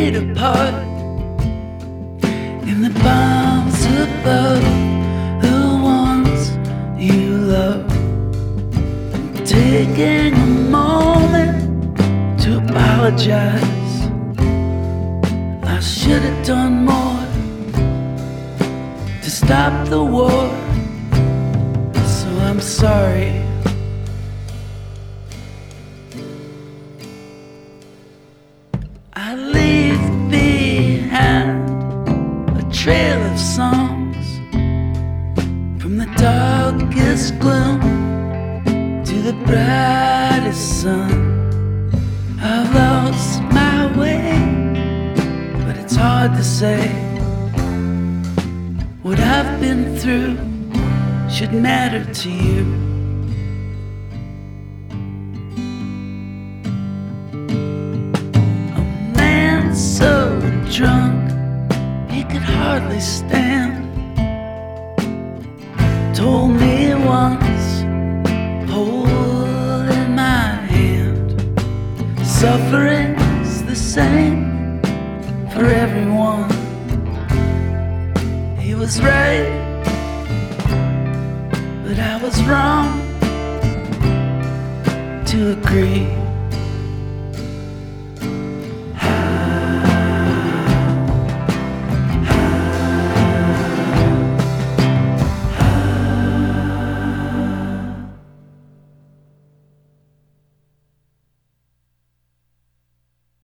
made apart in the palms above the ones you love. I'm taking a moment to apologize. I should have done more to stop the war, so I'm sorry. I leave behind a trail of songs, from the darkest gloom to the brightest sun. I've lost my way, but it's hard to say what I've been through should matter to you. So drunk he could hardly stand told me once, holding my hand, suffering's the same for everyone. He was right, but I was wrong to agree.